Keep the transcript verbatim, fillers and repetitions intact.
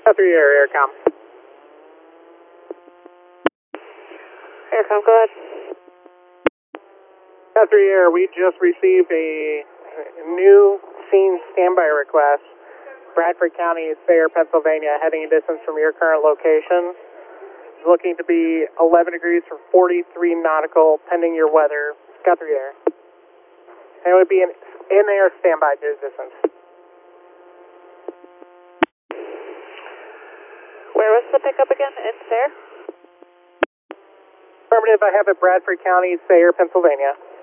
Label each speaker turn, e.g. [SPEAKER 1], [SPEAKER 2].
[SPEAKER 1] Three Air, Aircom.
[SPEAKER 2] Aircom, go ahead.
[SPEAKER 1] Three Air, we just received a new scene standby request. Bradford County, Sayre, Pennsylvania, heading distance from your current location. Looking to be eleven degrees for forty-three nautical, pending your weather. Three Air. And it would be an in-air standby distance.
[SPEAKER 2] Where was the pickup again? In Sayre?
[SPEAKER 1] Affirmative, I have it Bradford County, Sayre, Pennsylvania.